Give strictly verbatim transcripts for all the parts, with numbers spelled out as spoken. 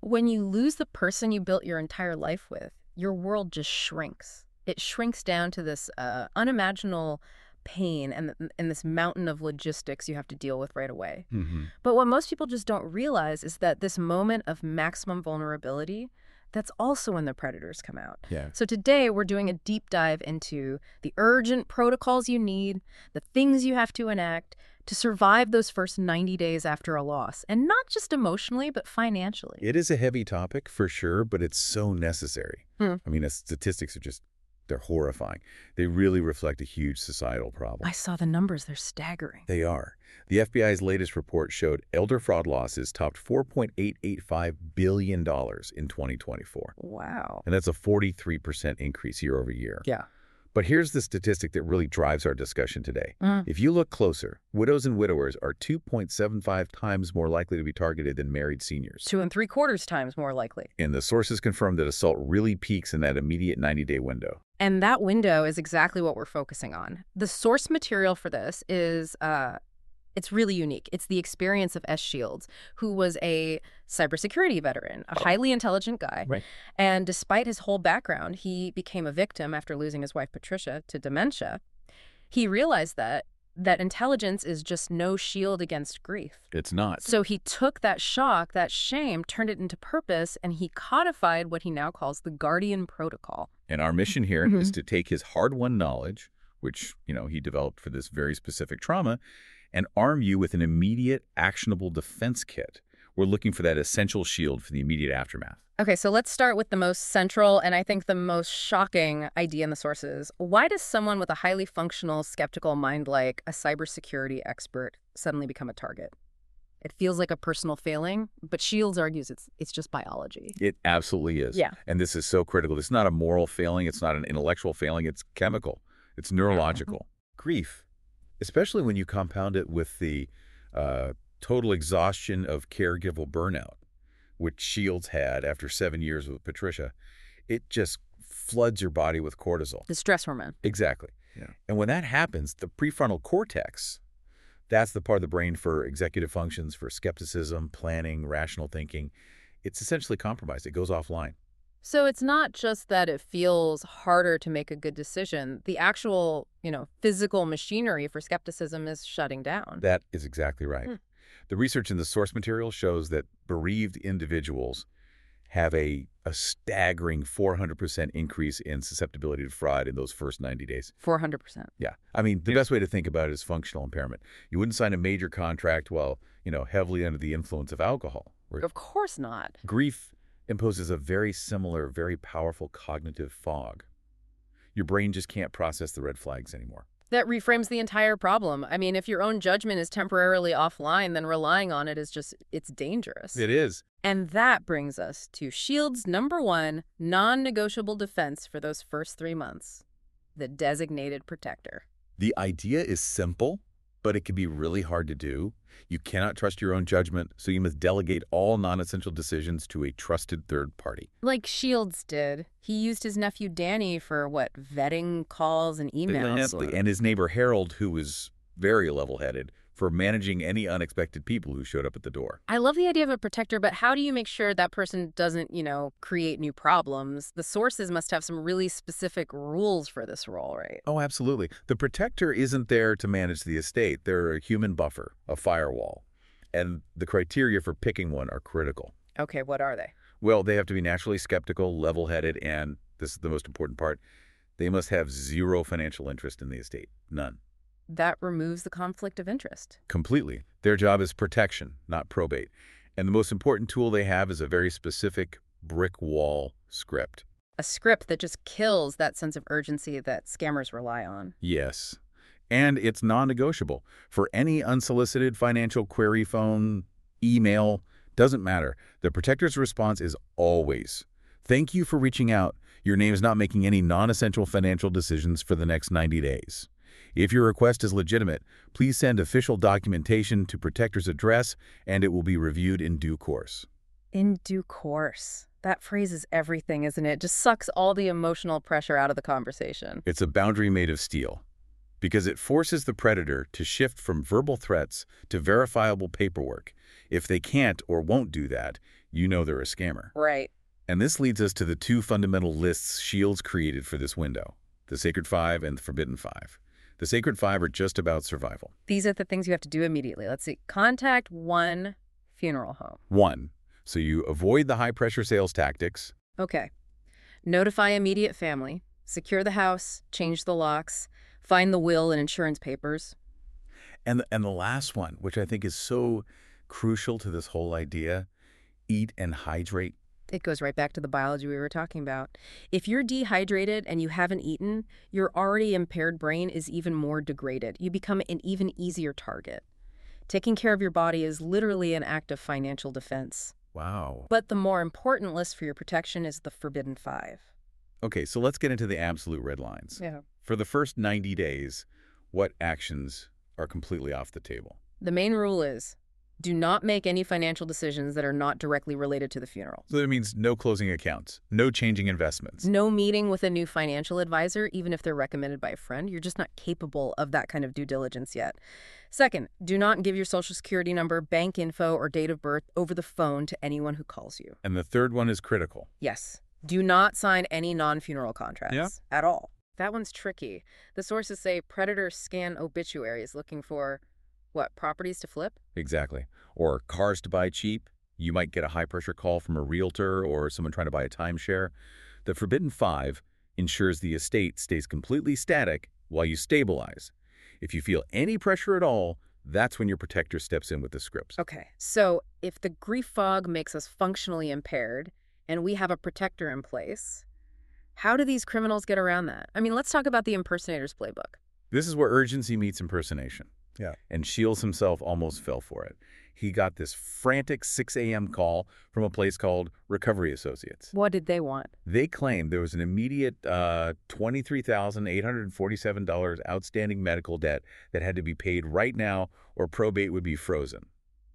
When you lose the person you built your entire life with, your world just shrinks. It shrinks down to this uh, unimaginable pain and, th- and this mountain of logistics you have to deal with right away. Hmm. But what most people just don't realize is that this moment of maximum vulnerability, that's also when the predators come out. Yeah. So today we're doing a deep dive into the urgent protocols you need, the things you have to enact to survive those first ninety days after a loss, and not just emotionally, but financially. It is a heavy topic for sure, but it's so necessary. Hmm. I mean, the statistics are just, they're horrifying. They really reflect a huge societal problem. I saw the numbers. They're staggering. They are. The F B I's latest report showed elder fraud losses topped four point eight eight five billion dollars in twenty twenty-four. Wow. And that's a forty-three percent increase year over year. Yeah. But here's the statistic that really drives our discussion today. Mm. If you look closer, widows and widowers are two point seven five times more likely to be targeted than married seniors. Two and three quarters times more likely. And the sources confirm that assault really peaks in that immediate ninety-day window. And that window is exactly what we're focusing on. The source material for this is, uh, it's really unique. It's the experience of S. Shields, who was a cybersecurity veteran, a highly intelligent guy. Right. And despite his whole background, he became a victim after losing his wife, Patricia, to dementia. He realized that that intelligence is just no shield against grief. It's not. So he took that shock, that shame, turned it into purpose, and he codified what he now calls the Guardian Protocol. And our mission here Mhm. is to take his hard-won knowledge, which, you know, he developed for this very specific trauma, and arm you with an immediate, actionable defense kit. We're looking for that essential shield for the immediate aftermath. Okay, so let's start with the most central and I think the most shocking idea in the sources. Why does someone with a highly functional, skeptical mind like a cybersecurity expert suddenly become a target? It feels like a personal failing, but Shields argues it's it's just biology. It absolutely is. Yeah. And this is so critical. It's not a moral failing. It's not an intellectual failing. It's chemical. It's neurological. Grief, especially when you compound it with the uh, total exhaustion of caregiver burnout, which Shields had after seven years with Patricia, it just floods your body with cortisol. The stress hormone. Exactly. Yeah. And when that happens, the prefrontal cortex, that's the part of the brain for executive functions, for skepticism, planning, rational thinking, it's essentially compromised. It goes offline. So it's not just that it feels harder to make a good decision. The actual, you know, physical machinery for skepticism is shutting down. That is exactly right. Hmm. The research in the source material shows that bereaved individuals have a, a staggering four hundred percent increase in susceptibility to fraud in those first ninety days. four hundred percent. Yeah. I mean, the best way to think about it is functional impairment. You wouldn't sign a major contract while, you know, heavily under the influence of alcohol. Where Of course not. grief imposes a very similar, very powerful cognitive fog. Your brain just can't process the red flags anymore. That reframes the entire problem. I mean, if your own judgment is temporarily offline, then relying on it is just, it's dangerous. It is. And that brings us to Shields' number one non-negotiable defense for those first three months, the designated protector. The idea is simple, but it can be really hard to do. You cannot trust your own judgment, so you must delegate all non-essential decisions to a trusted third party. Like Shields did. He used his nephew Danny for, what, vetting calls and emails? And his neighbor Harold, who was very level-headed, for managing any unexpected people who showed up at the door. I love the idea of a protector, but how do you make sure that person doesn't, you know, create new problems? The sources must have some really specific rules for this role, right? Oh, absolutely. The protector isn't there to manage the estate. They're a human buffer, a firewall. And the criteria for picking one are critical. Okay, what are they? Well, they have to be naturally skeptical, level-headed, and this is the most important part, they must have zero financial interest in the estate. None. That removes the conflict of interest. Completely. Their job is protection, not probate. And the most important tool they have is a very specific brick wall script. A script that just kills that sense of urgency that scammers rely on. Yes. And it's non-negotiable. For any unsolicited financial query, phone, email, doesn't matter. The protector's response is always, "Thank you for reaching out. Your name is not making any non-essential financial decisions for the next ninety days. If your request is legitimate, please send official documentation to protector's address, and it will be reviewed in due course." In due course. That phrase is everything, isn't it? It just sucks all the emotional pressure out of the conversation. It's a boundary made of steel, because it forces the predator to shift from verbal threats to verifiable paperwork. If they can't or won't do that, you know they're a scammer. Right. And this leads us to the two fundamental lists Shields created for this window, the Sacred Five and the Forbidden Five. The Sacred Five are just about survival. These are the things you have to do immediately. Let's see. Contact one funeral home. One, so you avoid the high-pressure sales tactics. Okay. Notify immediate family. Secure the house. Change the locks. Find the will and insurance papers. And the, and the last one, which I think is so crucial to this whole idea, eat and hydrate. It goes right back to the biology we were talking about. If you're dehydrated and you haven't eaten, your already impaired brain is even more degraded. You become an even easier target. Taking care of your body is literally an act of financial defense. Wow. But the more important list for your protection is the Forbidden Five. Okay, so let's get into the absolute red lines. Yeah. For the first ninety days, what actions are completely off the table? The main rule is, do not make any financial decisions that are not directly related to the funeral. So that means no closing accounts, no changing investments. No meeting with a new financial advisor, even if they're recommended by a friend. You're just not capable of that kind of due diligence yet. Second, do not give your social security number, bank info, or date of birth over the phone to anyone who calls you. And the third one is critical. Yes. Do not sign any non-funeral contracts Yeah. at all. That one's tricky. The sources say predators scan obituaries looking for, what, properties to flip? Exactly. Or cars to buy cheap. You might get a high-pressure call from a realtor or someone trying to buy a timeshare. The Forbidden Five ensures the estate stays completely static while you stabilize. If you feel any pressure at all, that's when your protector steps in with the scripts. Okay, so if the grief fog makes us functionally impaired and we have a protector in place, how do these criminals get around that? I mean, let's talk about the impersonator's playbook. This is where urgency meets impersonation. Yeah. And Shields himself almost fell for it. He got this frantic six A M call from a place called Recovery Associates. What did they want? They claimed there was an immediate uh, twenty-three thousand eight hundred forty-seven dollars outstanding medical debt that had to be paid right now or probate would be frozen.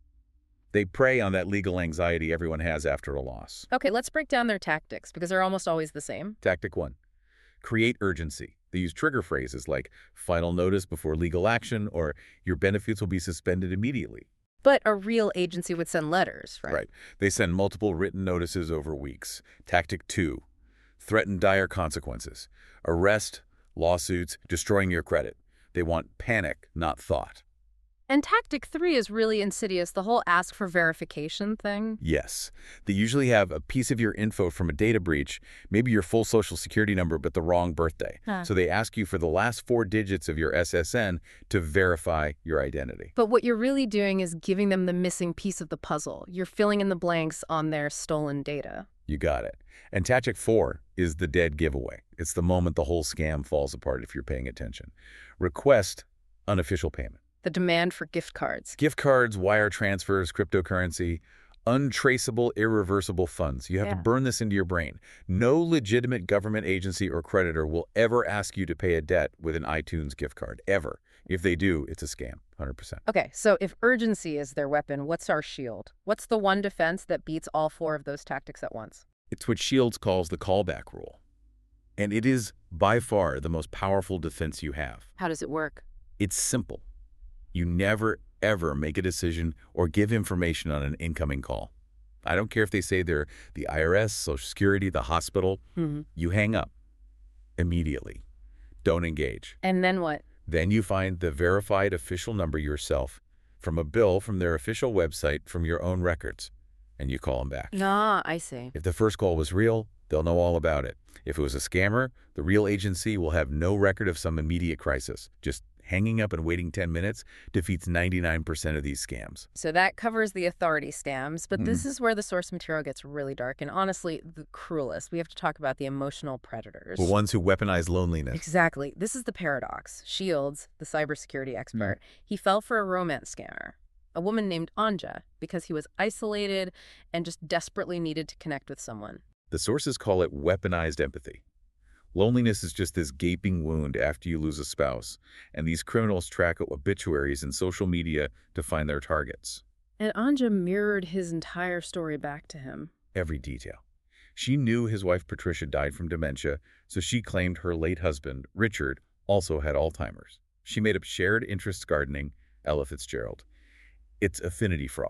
They prey on that legal anxiety everyone has after a loss. Okay, let's break down their tactics because they're almost always the same. Tactic one, create urgency. They use trigger phrases like final notice before legal action or your benefits will be suspended immediately. But a real agency would send letters, right? Right. They send multiple written notices over weeks. Tactic two, threaten dire consequences. Arrest, lawsuits, destroying your credit. They want panic, not thought. And tactic three is really insidious, the whole ask for verification thing. Yes. They usually have a piece of your info from a data breach, maybe your full social security number, but the wrong birthday. Huh. So they ask you for the last four digits of your S S N to verify your identity. But what you're really doing is giving them the missing piece of the puzzle. You're filling in the blanks on their stolen data. You got it. And tactic four is the dead giveaway. It's the moment the whole scam falls apart if you're paying attention. Request unofficial payment. The demand for gift cards. Gift cards, wire transfers, cryptocurrency, untraceable, irreversible funds. You have Yeah. to burn this into your brain. No legitimate government agency or creditor will ever ask you to pay a debt with an iTunes gift card, ever. If they do, it's a scam, one hundred percent. Okay, so if urgency is their weapon, what's our shield? What's the one defense that beats all four of those tactics at once? It's what Shields calls the callback rule. And it is by far the most powerful defense you have. How does it work? It's simple. You never, ever make a decision or give information on an incoming call. I don't care if they say they're the I R S, Social Security, the hospital. Mm-hmm. You hang up immediately. Don't engage. And then what? Then you find the verified official number yourself from a bill from their official website from your own records, and you call them back. Ah, I see. If the first call was real, they'll know all about it. If it was a scammer, the real agency will have no record of some immediate crisis. Just hanging up and waiting ten minutes defeats ninety-nine percent of these scams. So that covers the authority scams, but Mhm. this is where the source material gets really dark and honestly the cruelest. We have to talk about the emotional predators. The ones who weaponize loneliness. Exactly. This is the paradox. Shields, the cybersecurity expert, he fell for a romance scammer, a woman named Anja, because he was isolated and just desperately needed to connect with someone. The sources call it weaponized empathy. Loneliness is just this gaping wound after you lose a spouse, and these criminals track obituaries and social media to find their targets. And Anja mirrored his entire story back to him. Every detail. She knew his wife Patricia died from dementia, so she claimed her late husband, Richard, also had Alzheimer's. She made up shared interests gardening, Ella Fitzgerald. It's affinity fraud.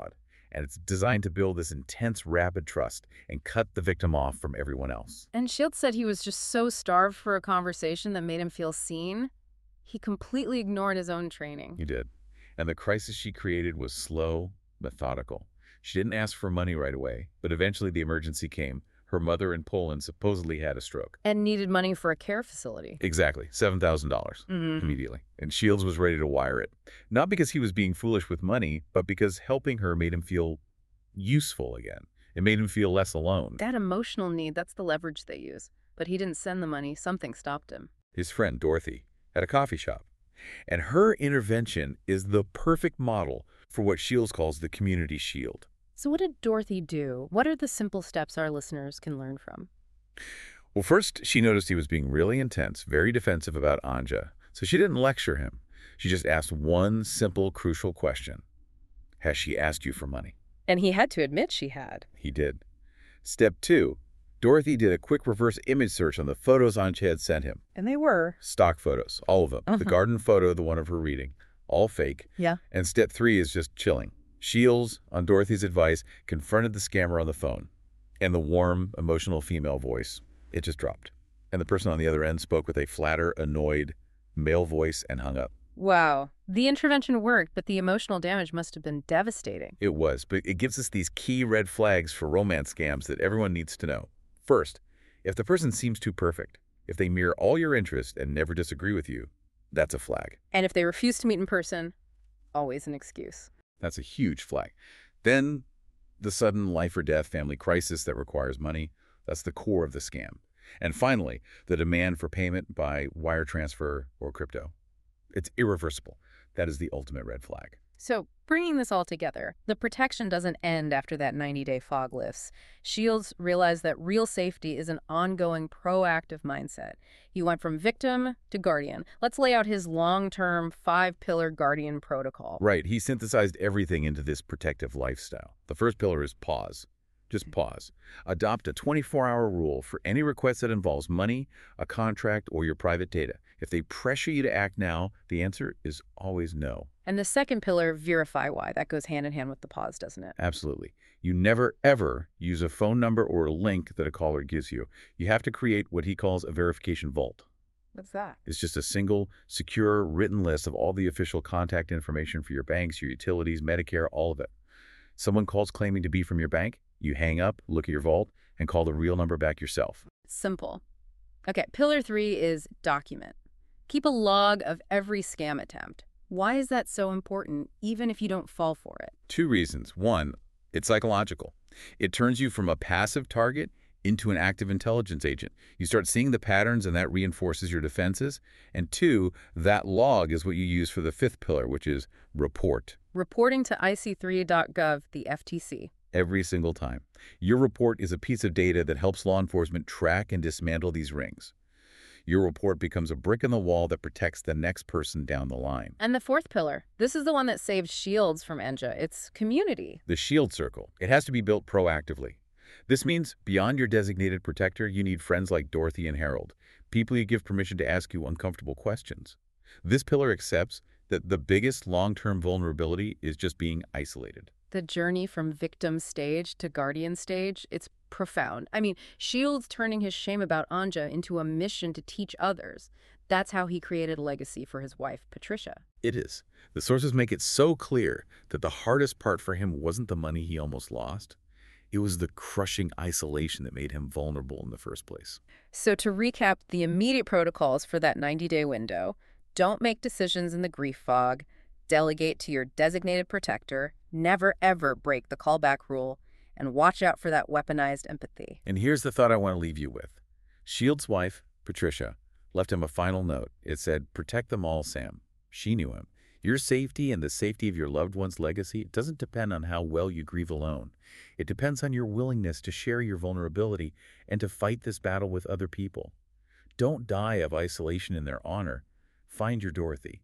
and it's designed to build this intense, rapid trust and cut the victim off from everyone else. And Shields said he was just so starved for a conversation that made him feel seen, he completely ignored his own training. He did. And the crisis she created was slow, methodical. She didn't ask for money right away, but eventually the emergency came. Her mother in Poland supposedly had a stroke. And needed money for a care facility. Exactly, seven thousand dollars Mm-hmm. immediately. And Shields was ready to wire it. Not because he was being foolish with money, but because helping her made him feel useful again. It made him feel less alone. That emotional need, that's the leverage they use. But he didn't send the money. Something stopped him. His friend, Dorothy, at a coffee shop. And her intervention is the perfect model for what Shields calls the community shield. So what did Dorothy do? What are the simple steps our listeners can learn from? Well, first, she noticed he was being really intense, very defensive about Anja. So she didn't lecture him. She just asked one simple, crucial question. Has she asked you for money? And he had to admit she had. He did. Step two, Dorothy did a quick reverse image search on the photos Anja had sent him. And they were. Stock photos, all of them. Uh-huh. The garden photo, the one of her reading, all fake. Yeah. And step three is just chilling. Shields, on Dorothy's advice, confronted the scammer on the phone. And the warm, emotional female voice, it just dropped. And the person on the other end spoke with a flatter, annoyed, male voice and hung up. Wow. The intervention worked, but the emotional damage must have been devastating. It was, but it gives us these key red flags for romance scams that everyone needs to know. First, if the person seems too perfect, if they mirror all your interests and never disagree with you, that's a flag. And if they refuse to meet in person, always an excuse. That's a huge flag. Then, the sudden life or death family crisis that requires money, that's the core of the scam. And finally, the demand for payment by wire transfer or crypto. It's irreversible. That is the ultimate red flag. So, bringing this all together, the protection doesn't end after that ninety-day fog lifts. Shields realized that real safety is an ongoing, proactive mindset. He went from victim to guardian. Let's lay out his long-term, five-pillar guardian protocol. Right. He synthesized everything into this protective lifestyle. The first pillar is pause. Just pause. Adopt a twenty-four hour rule for any request that involves money, a contract, or your private data. If they pressure you to act now, the answer is always no. And the second pillar, verify why. That goes hand in hand with the pause, doesn't it? Absolutely. You never, ever use a phone number or a link that a caller gives you. You have to create what he calls a verification vault. What's that? It's just a single, secure, written list of all the official contact information for your banks, your utilities, Medicare, all of it. Someone calls claiming to be from your bank, you hang up, look at your vault, and call the real number back yourself. Simple. Okay, pillar three is document. Keep a log of every scam attempt. Why is that so important, even if you don't fall for it? Two reasons. One, it's psychological. It turns you from a passive target into an active intelligence agent. You start seeing the patterns, and that reinforces your defenses. And two, that log is what you use for the fifth pillar, which is report. Reporting to I C three dot gov, the F T C. Every single time. Your report is a piece of data that helps law enforcement track and dismantle these rings. Your report becomes a brick in the wall that protects the next person down the line. And the fourth pillar, this is the one that saved Shields from Anja. It's community. The shield circle. It has to be built proactively. This means beyond your designated protector, you need friends like Dorothy and Harold, people you give permission to ask you uncomfortable questions. This pillar accepts that the biggest long-term vulnerability is just being isolated. The journey from victim stage to guardian stage, it's profound. I mean, Shields turning his shame about Anja into a mission to teach others. That's how he created a legacy for his wife, Patricia. It is. The sources make it so clear that the hardest part for him wasn't the money he almost lost. It was the crushing isolation that made him vulnerable in the first place. So to recap the immediate protocols for that ninety-day window, don't make decisions in the grief fog, delegate to your designated protector, never ever break the callback rule, and watch out for that weaponized empathy. And here's the thought I want to leave you with. Shields' wife, Patricia, left him a final note. It said, "Protect them all, Sam." She knew him. Your safety and the safety of your loved one's legacy doesn't depend on how well you grieve alone. It depends on your willingness to share your vulnerability and to fight this battle with other people. Don't die of isolation in their honor. Find your Dorothy.